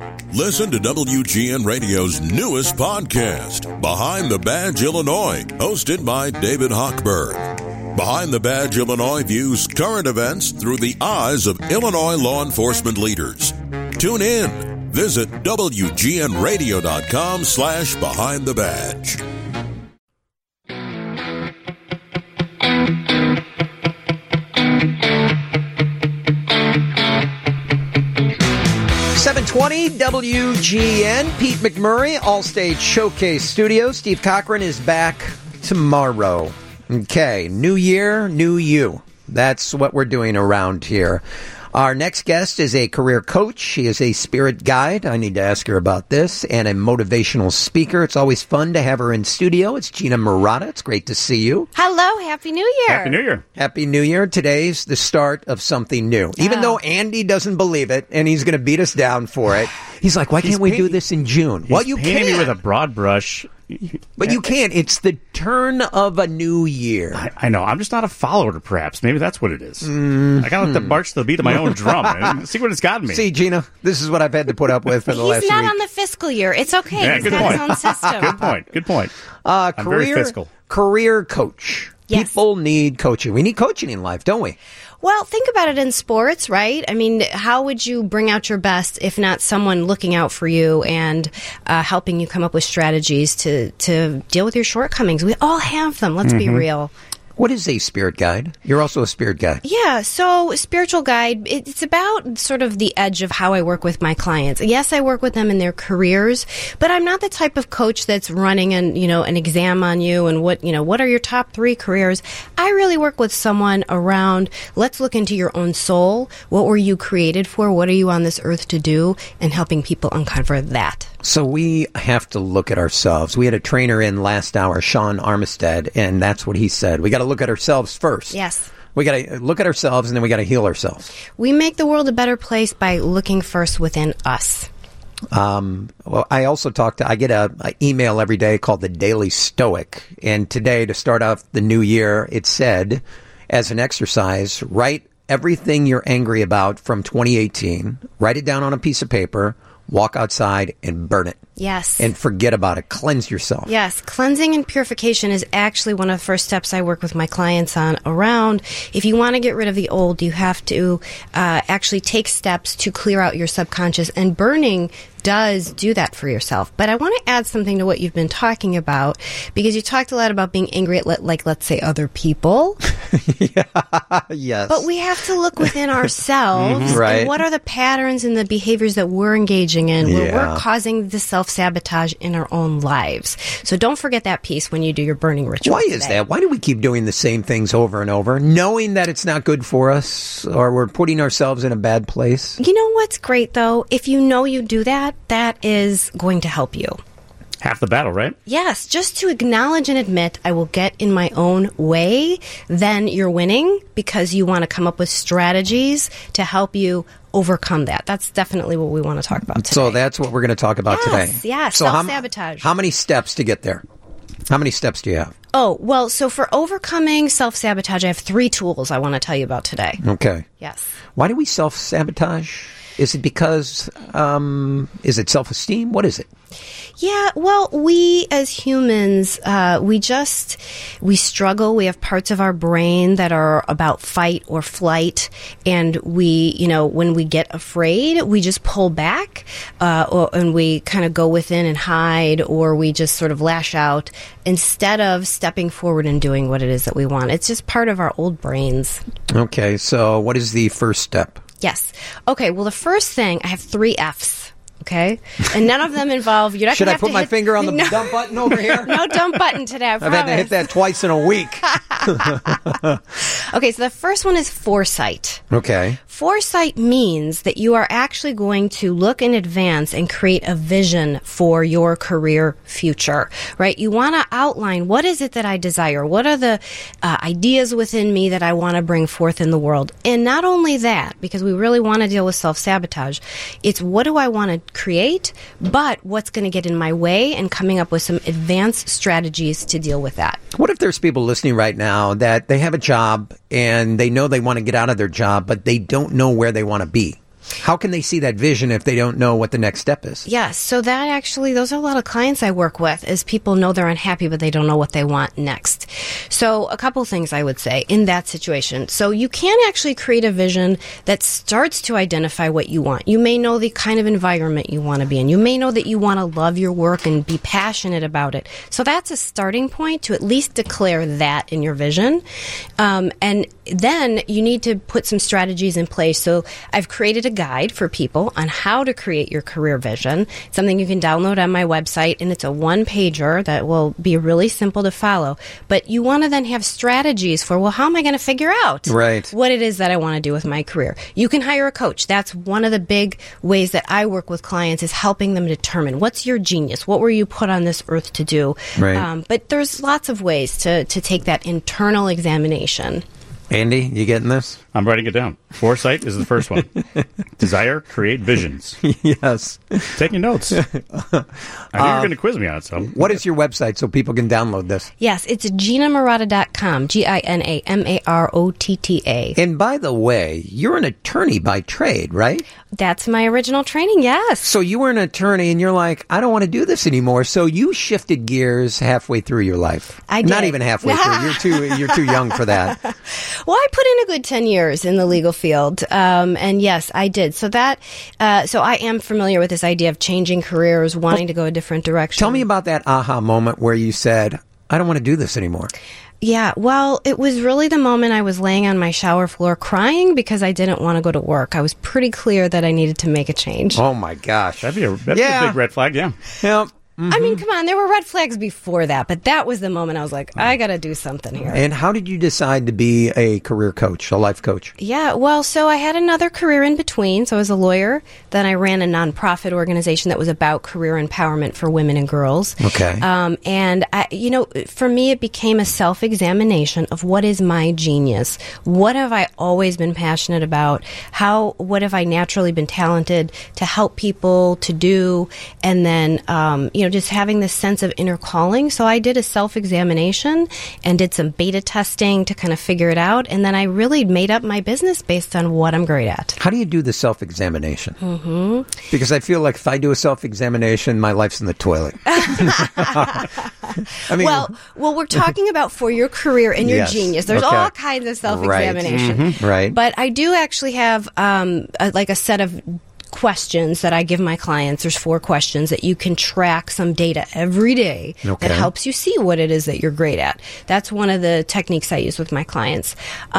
Listen to WGN Radio's newest podcast, Behind the Badge Illinois, hosted by David Hochberg. Behind the Badge Illinois views current events through the eyes of Illinois law enforcement leaders. Tune in. Visit WGNRadio.com/Behind the Badge. .720 WGN, Pete McMurray, Allstate Showcase Studios. Steve Cochran is back tomorrow. Okay, new year, new you. That's what we're doing around here. Our next guest is a career coach. She is a spirit guide. I need to ask her about this. And a motivational speaker. It's always fun to have her in studio. It's Gina Murata. It's great to see you. Hello. Happy New Year. Happy New Year. Happy New Year. Today's the start of something new. Even though Andy doesn't believe it, and he's going to beat us down for it. He's like, why can't we do this in June? Well, you painted me with a broad brush. But you can't. It's the turn of a new year. I know. I'm just not a follower, perhaps. Maybe that's what it is. I got to march to the beat of my own drum and see what it's gotten me. See, Gina, this is what I've had to put up with for the last week. He's not on the fiscal year. It's okay. Yeah, He's got his own system. Good point. I'm very fiscal. Career coach. Yes. People need coaching. We need coaching in life, don't we? Well, think about it in sports, right? I mean, how would you bring out your best if not someone looking out for you and helping you come up with strategies to deal with your shortcomings? We all have them. Let's be real. What is a spirit guide? You're also a spirit guide. Yeah, so spiritual guide, it's about sort of the edge of how I work with my clients. Yes, I work with them in their careers, but I'm not the type of coach that's running an exam on you and what are your top 3 careers. I really work with someone around, let's look into your own soul. What were you created for? What are you on this earth to do? And helping people uncover that. So we have to look at ourselves. We had a trainer in last hour, Sean Armistead, and that's what he said. We got to look at ourselves first. Yes. We got to look at ourselves, and then we got to heal ourselves. We make the world a better place by looking first within us. Well, I also I get an email every day called the Daily Stoic, and today, to start off the new year, it said, as an exercise, write everything you're angry about from 2018, write it down on a piece of paper, walk outside and burn it. Yes. And forget about it. Cleanse yourself. Yes. Cleansing and purification is actually one of the first steps I work with my clients on around. If you want to get rid of the old, you have to actually take steps to clear out your subconscious, and burning does do that for yourself. But I want to add something to what you've been talking about, because you talked a lot about being angry at, let's say, other people. Yes. But we have to look within ourselves. Right. And what are the patterns and the behaviors that we're engaging in where we're causing the self-sabotage in our own lives. So don't forget that piece when you do your burning ritual. Why is that? Why do we keep doing the same things over and over, knowing that it's not good for us, or we're putting ourselves in a bad place? You know what's great, though? If you know you do that, that is going to help you. Half the battle, right? Yes, just to acknowledge and admit I will get in my own way, then you're winning, because you want to come up with strategies to help you overcome that. That's definitely what we want to talk about today. So that's what we're going to talk about today. Yes, so self-sabotage. How many steps to get there? How many steps do you have? Oh, well, so for overcoming self-sabotage, I have 3 tools I want to tell you about today. Okay. Yes. Why do we self-sabotage? Is it because, is it self-esteem? What is it? Yeah, well, we as humans, we struggle. We have parts of our brain that are about fight or flight. And we, when we get afraid, we just pull back, and we kind of go within and hide, or we just sort of lash out instead of stepping forward and doing what it is that we want. It's just part of our old brains. Okay, so what is the first step? Yes. Okay, well, the first thing, I have 3 Fs. Okay, and none of them involve. You're not. Should I put my finger on the dump button over here? No dump button today. I promise. I've had to hit that twice in a week. Okay, so the first one is foresight. Okay. Foresight means that you are actually going to look in advance and create a vision for your career future, right? You want to outline, what is it that I desire? What are the ideas within me that I want to bring forth in the world? And not only that, because we really want to deal with self-sabotage, it's what do I want to create, but what's going to get in my way, and coming up with some advanced strategies to deal with that. What if there's people listening right now that they have a job and they know they want to get out of their job, but they don't know where they want to be? How can they see that vision if they don't know what the next step is? Yes. So that actually, those are a lot of clients I work with, is people know they're unhappy, but they don't know what they want next. So a couple things I would say in that situation. So you can actually create a vision that starts to identify what you want. You may know the kind of environment you want to be in. You may know that you want to love your work and be passionate about it. So that's a starting point to at least declare that in your vision. And then you need to put some strategies in place. So I've created a guide for people on how to create your career vision, something you can download on my website, and it's a one-pager that will be really simple to follow. But you want to then have strategies for, well, how am I going to figure out what it is that I want to do with my career? You can hire a coach. That's one of the big ways that I work with clients, is helping them determine what's your genius, what were you put on this earth to do. But there's lots of ways to take that internal examination. Andy, you getting this? I'm writing it down. Foresight is the first one. Desire, create visions. Yes. Taking notes. I knew you were going to quiz me on it. So what is your website so people can download this? Yes, it's GinaMarotta.com. GinaMarotta. And by the way, you're an attorney by trade, right? That's my original training, yes. So you were an attorney and you're like, I don't want to do this anymore. So you shifted gears halfway through your life. I did. Not even halfway through. You're too young for that. Well, I put in a good 10 years in the legal field. And yes, I did. So so I am familiar with this idea of changing careers, wanting to go a different direction. Tell me about that aha moment where you said, I don't want to do this anymore. Yeah, well, it was really the moment I was laying on my shower floor crying because I didn't want to go to work. I was pretty clear that I needed to make a change. Oh, my gosh. That'd be a big red flag, yeah. Yep. Mm-hmm. I mean, come on, there were red flags before that, but that was the moment I was like, I got to do something here. And how did you decide to be a career coach, a life coach? Yeah, well, so I had another career in between. So I was a lawyer. Then I ran a nonprofit organization that was about career empowerment for women and girls. Okay. And, for me, it became a self-examination of what is my genius? What have I always been passionate about? What have I naturally been talented to help people to do? And then, just having this sense of inner calling. So I did a self-examination and did some beta testing to kind of figure it out. And then I really made up my business based on what I'm great at. How do you do the self-examination? Mm-hmm. Because I feel like if I do a self-examination, my life's in the toilet. I mean, well, we're talking about for your career and your yes, genius. There's all kinds of self-examination. Right. Mm-hmm. Right. But I do actually have a set of questions that I give my clients. There's 4 questions that you can track some data every day that helps you see what it is that you're great at. That's one of the techniques I use with my clients.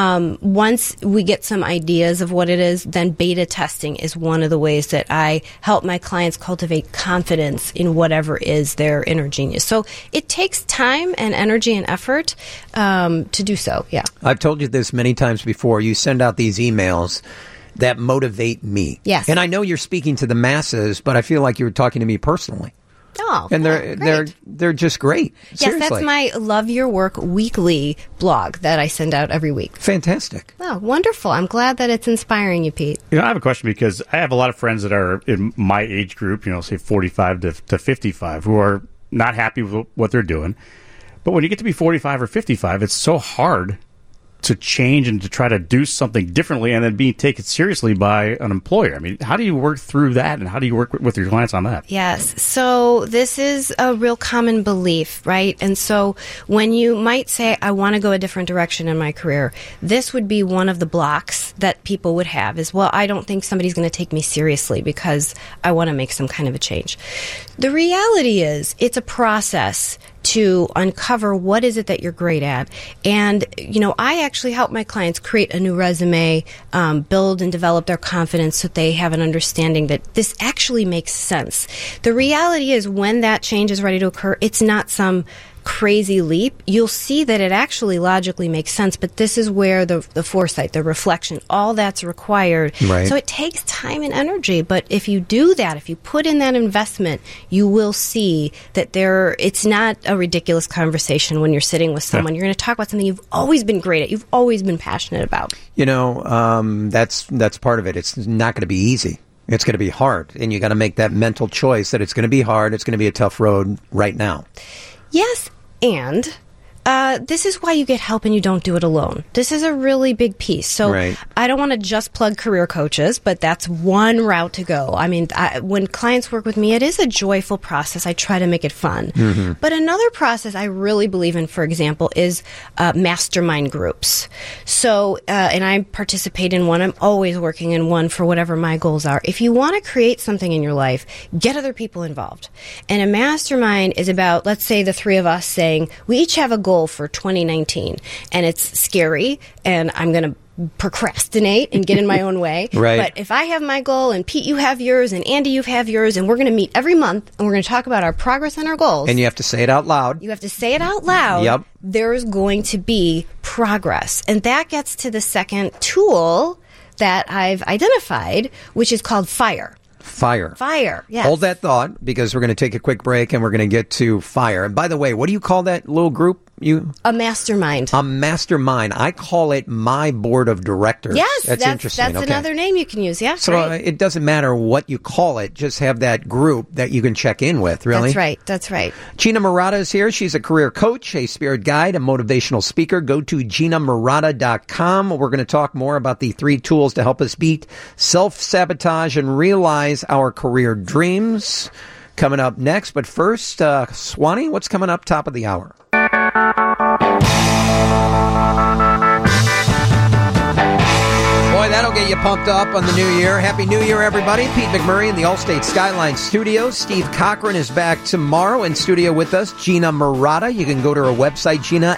Once we get some ideas of what it is, then beta testing is one of the ways that I help my clients cultivate confidence in whatever is their inner genius. So it takes time and energy and effort to do so, yeah. I've told you this many times before. You send out these emails that motivate me. Yes. And I know you're speaking to the masses, but I feel like you're talking to me personally. Oh, and they're just great. Yes, Seriously. that's my Love Your Work weekly blog that I send out every week. Fantastic. Oh, wonderful. I'm glad that it's inspiring you, Pete. I have a question because I have a lot of friends that are in my age group, say 45 to 55, who are not happy with what they're doing. But when you get to be 45 or 55, it's so hard to change and to try to do something differently and then being taken seriously by an employer. I mean, how do you work through that and how do you work with your clients on that? Yes. So this is a real common belief, right? And so when you might say, I want to go a different direction in my career, this would be one of the blocks that people would have is, well, I don't think somebody's going to take me seriously because I want to make some kind of a change. The reality is it's a process to uncover what is it that you're great at. And, I actually help my clients create a new resume, build and develop their confidence so they have an understanding that this actually makes sense. The reality is when that change is ready to occur, it's not some crazy leap. You'll see that it actually logically makes sense, but this is where the foresight, the reflection, all that's required. Right. So it takes time and energy, but if you do that, if you put in that investment, you will see that it's not a ridiculous conversation when you're sitting with someone. You're going to talk about something you've always been great at, you've always been passionate about. That's part of it. It's not going to be easy. It's going to be hard, and you got to make that mental choice that it's going to be hard, it's going to be a tough road right now. Yes, and this is why you get help and you don't do it alone. This is a really big piece. So Right. I don't want to just plug career coaches, but that's one route to go. I mean, when clients work with me, it is a joyful process. I try to make it fun. Mm-hmm. But another process I really believe in, for example, is mastermind groups. So, and I participate in one. I'm always working in one for whatever my goals are. If you want to create something in your life, get other people involved. And a mastermind is about, let's say, the three of us saying, we each have a goal for 2019, and it's scary, and I'm going to procrastinate and get in my own way. Right. But if I have my goal, and Pete, you have yours, and Andy, you have yours, and we're going to meet every month, and we're going to talk about our progress and our goals. And you have to say it out loud. You have to say it out loud. Yep. There's going to be progress. And that gets to the second tool that I've identified, which is called FIRE. Fire. FIRE, yes. Hold that thought, because we're going to take a quick break and we're going to get to fire. And by the way, what do you call that little group? A mastermind. A mastermind. I call it my board of directors. Yes, that's interesting. That's Okay. another name you can use. Yeah, So right. it doesn't matter what you call it. Just have that group that you can check in with, really. That's right. That's right. Gina Murata is here. She's a career coach, a spirit guide, a motivational speaker. Go to GinaMurata.com. We're going to talk more about the 3 tools to help us beat self-sabotage and realize our career dreams. Coming up next. But first, Swanee, what's coming up top of the hour? Boy, that'll get you pumped up on the new year. Happy New Year, everybody. Pete McMurray in the Allstate Skyline Studios. Steve Cochran is back tomorrow in studio with us. Gina Murata. You can go to her website, Gina,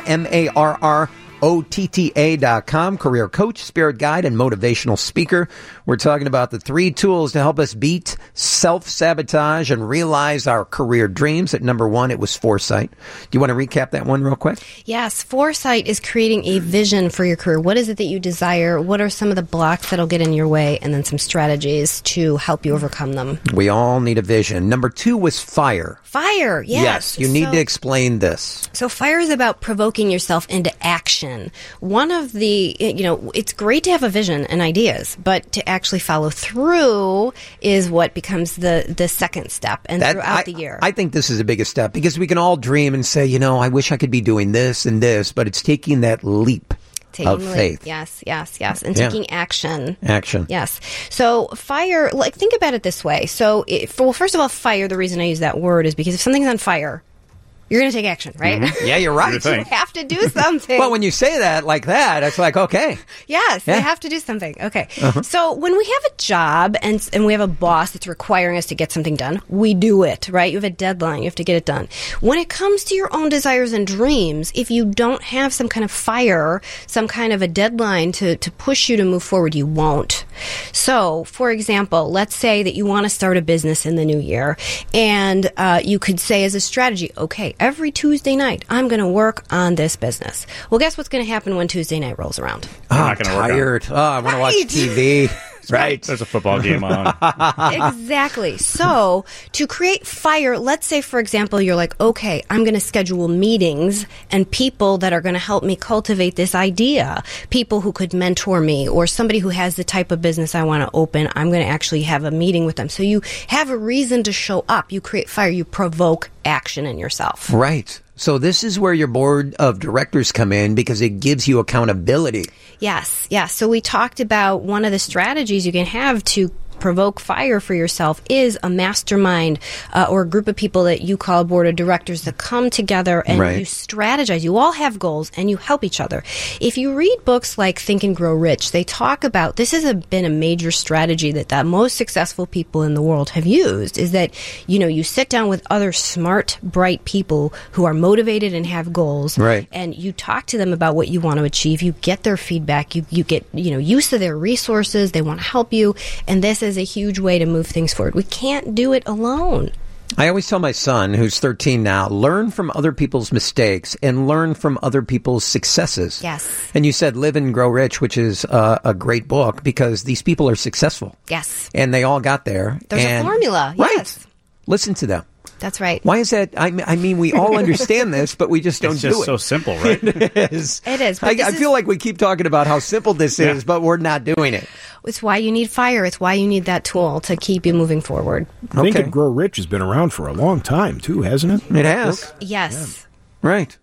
MARROTTA.com. Career coach, spirit guide, and motivational speaker. We're talking about the 3 tools to help us beat self-sabotage and realize our career dreams. At number 1, it was foresight. Do you want to recap that one real quick? Yes, foresight is creating a vision for your career. What is it that you desire? What are some of the blocks that'll get in your way? And then some strategies to help you overcome them. We all need a vision. Number 2 was fire. Fire, yes. You need to explain this. So fire is about provoking yourself into action. One of the, it's great to have a vision and ideas, but to actually follow through is what becomes the second step and throughout the year. I think this is the biggest step, because we can all dream and say, I wish I could be doing this and this, but it's taking that leap of faith. Yes. And taking action. Action. Yes. So fire, think about it this way. So, first of all, fire, the reason I use that word is because if something's on fire, you're going to take action, right? Mm-hmm. Yeah, you're right. You have to do something. Well, when you say that like that, it's like, okay. Yes, Yeah. they have to do something. Okay. So when we have a job and we have a boss that's requiring us to get something done, we do it, right? You have a deadline. You have to get it done. When it comes to your own desires and dreams, if you don't have some kind of fire, some kind of a deadline to push you to move forward, you won't. So, for example, let's say that you want to start a business in the new year, and you could say as a strategy, okay, every Tuesday night, I'm going to work on this business. Well, guess what's going to happen when Tuesday night rolls around? I'm tired. I want to watch TV. Right. There's a football game on. Exactly. So to create fire, let's say, for example, you're like, okay, I'm going to schedule meetings and people that are going to help me cultivate this idea, people who could mentor me, or somebody who has the type of business I want to open. I'm going to actually have a meeting with them. So you have a reason to show up. You create fire. You provoke action in yourself. Right. So this is where your board of directors come in, because it gives you accountability. Yes. So we talked about one of the strategies you can have to provoke fire for yourself is a mastermind or a group of people that you call board of directors that come together and you strategize. You all have goals and you help each other. If you read books like Think and Grow Rich, they talk about, this has been a major strategy that the most successful people in the world have used, is that, you sit down with other smart, bright people who are motivated and have goals. Right. And you talk to them about what you want to achieve. You get their feedback. You get, use of their resources. They want to help you. And this is a huge way to move things forward. We can't do it alone. I always tell my son, who's 13 now, learn from other people's mistakes and learn from other people's successes. Yes. And you said Live and Grow Rich, which is a great book, because these people are successful. Yes. And they all got there. There's a formula. Right. Yes. Listen to them. That's right. Why is that? I mean, we all understand this, but we just don't do it. It's just so simple, right? It is. It is. I feel like we keep talking about how simple this is, but we're not doing it. It's why you need fire. It's why you need that tool to keep you moving forward. Think and Grow Rich has been around for a long time, too, hasn't it? It has. Yes. Right.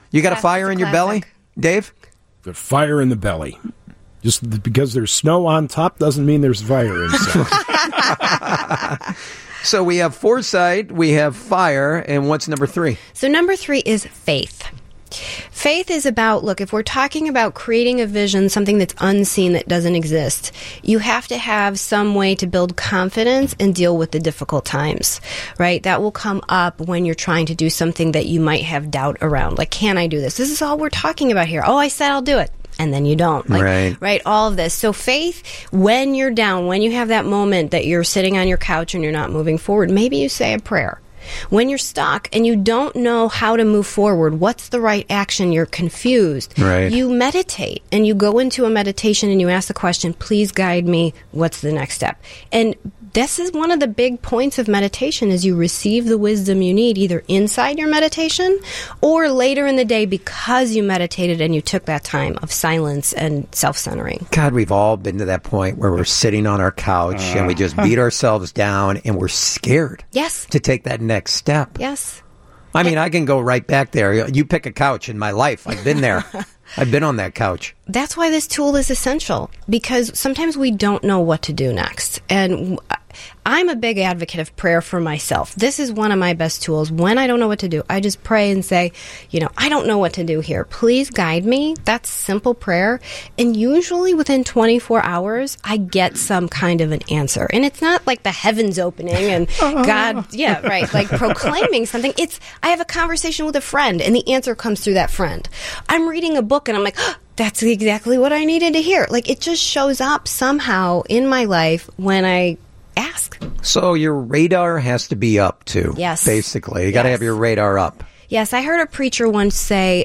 You got a fire in your belly, Dave? The fire in the belly. Just because there's snow on top doesn't mean there's fire inside. So we have foresight, we have fire, and what's number 3? So number 3 is faith. Faith is about, look, if we're talking about creating a vision, something that's unseen that doesn't exist, you have to have some way to build confidence and deal with the difficult times, right? That will come up when you're trying to do something that you might have doubt around. Like, can I do this? This is all we're talking about here. Oh, I said I'll do it. And then you don't. Like, right? All of this. So faith, when you're down, when you have that moment that you're sitting on your couch and you're not moving forward, maybe you say a prayer. When you're stuck and you don't know how to move forward, what's the right action, you're confused, you meditate and you go into a meditation and you ask the question, please guide me, what's the next step? And this is one of the big points of meditation is you receive the wisdom you need either inside your meditation or later in the day because you meditated and you took that time of silence and self-centering. God, we've all been to that point where we're sitting on our couch and we just beat ourselves down and we're scared to take that next step. Yes. I mean, I can go right back there. You pick a couch in my life. I've been there. I've been on that couch. That's why this tool is essential, because sometimes we don't know what to do next. And I'm a big advocate of prayer for myself. This is one of my best tools. When I don't know what to do, I just pray and say, I don't know what to do here. Please guide me. That's simple prayer. And usually within 24 hours, I get some kind of an answer. And it's not like the heavens opening and God, like proclaiming something. I have a conversation with a friend and the answer comes through that friend. I'm reading a book and I'm like, that's exactly what I needed to hear. Like, it just shows up somehow in my life when I ask. So your radar has to be up too. Yes. Basically. You got to have your radar up. Yes. I heard a preacher once say,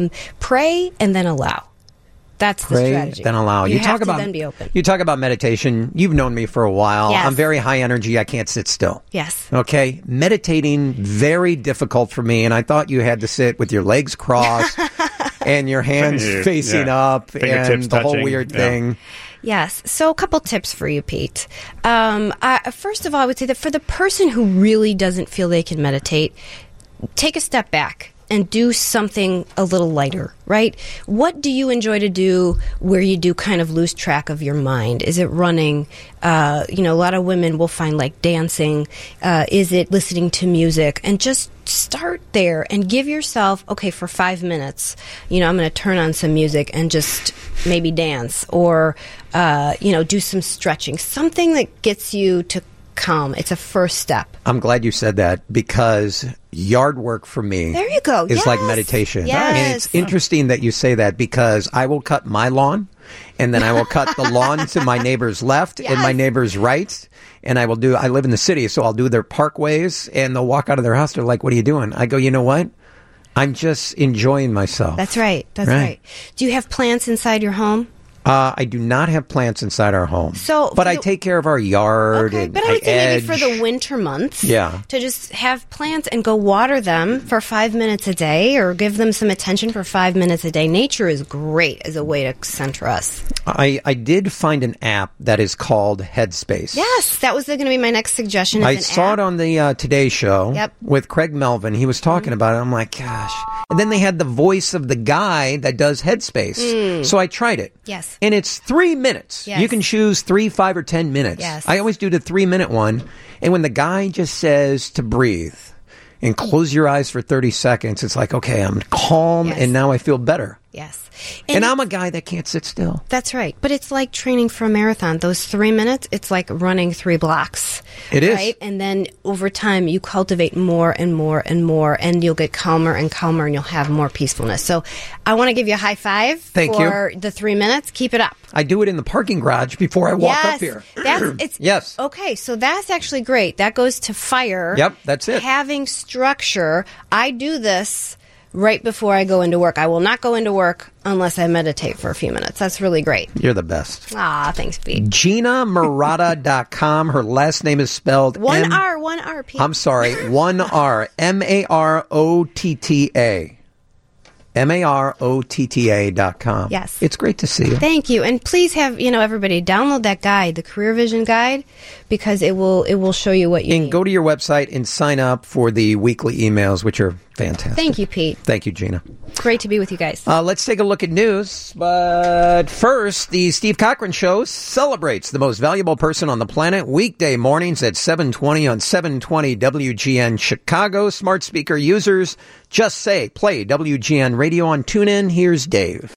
pray and then allow. That's the strategy. Then allow. You have to then be open. You talk about meditation. You've known me for a while. Yes. I'm very high energy. I can't sit still. Yes. Okay. Meditating, very difficult for me. And I thought you had to sit with your legs crossed and your hands facing up and the whole weird thing. Yes. So a couple tips for you, Pete. First of all, I would say that for the person who really doesn't feel they can meditate, take a step back and do something a little lighter, right? What do you enjoy to do where you do kind of lose track of your mind? Is it running? A lot of women will find like dancing. Is it listening to music? And just start there and give yourself, okay, for 5 minutes, I'm going to turn on some music and just maybe dance or, do some stretching, something that gets you to calm. It's a first step. I'm glad you said that because yard work for me there you go. is like meditation. Yes. And it's interesting that you say that because I will cut my lawn and then I will cut the lawn to my neighbor's left and my neighbor's right. And I live in the city, so I'll do their parkways and they'll walk out of their house. They're like, what are you doing? I go, you know what? I'm just enjoying myself. That's right. That's right. Do you have plants inside your home? I do not have plants inside our home. But I take care of our yard. Okay, but I would say maybe for the winter months, to just have plants and go water them for 5 minutes a day or give them some attention for 5 minutes a day. Nature is great as a way to center us. I did find an app that is called Headspace. Yes, that was going to be my next suggestion. I saw it on the Today Show with Craig Melvin. He was talking about it. I'm like, gosh. And then they had the voice of the guy that does Headspace. So I tried it. Yes. And it's 3 minutes. Yes. You can choose 3, 5, or 10 minutes. Yes. I always do the 3-minute one. And when the guy just says to breathe and close your eyes for 30 seconds, it's like, okay, I'm calm and now I feel better. Yes. And I'm a guy that can't sit still. That's right. But it's like training for a marathon. Those 3 minutes, it's like running 3 blocks. It is. Right? And then over time, you cultivate more and more and more, and you'll get calmer and calmer, and you'll have more peacefulness. So I want to give you a high five for the 3 minutes. Keep it up. I do it in the parking garage before I walk up here. Yes. Okay, so that's actually great. That goes to fire. Yep, that's it. Having structure. I do this right before I go into work. I will not go into work unless I meditate for a few minutes. That's really great. You're the best. Thanks, Pete. GinaMarotta.com. Her last name is spelled one R, Pete. I'm sorry, 1 R. MAROTTA. MAROTTA.com. Yes. It's great to see you. Thank you. And please have, everybody download that guide, the Career Vision Guide. because it will show you what you And need. go to your website and sign up for the weekly emails, which are fantastic. Thank you, Pete. Thank you, Gina. Great to be with you guys. Let's take a look at news. But first, the Steve Cochran Show celebrates the most valuable person on the planet weekday mornings at 7:20 on 720 WGN Chicago. Smart speaker users, just say play WGN Radio on TuneIn. Here's Dave.